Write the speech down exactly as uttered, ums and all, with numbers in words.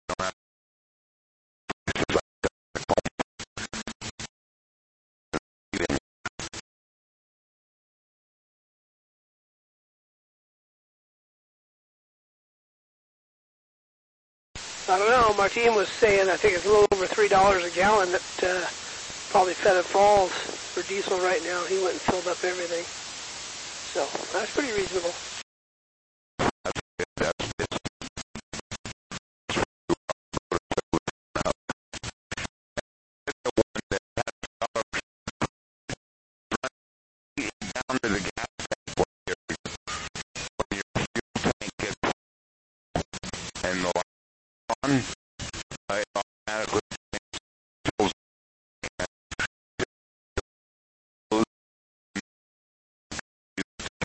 I don't know. Martine was saying I think it's a little over three dollars a gallon that uh, probably Feta Falls for diesel right now. He went and filled up everything, so that's pretty reasonable. And the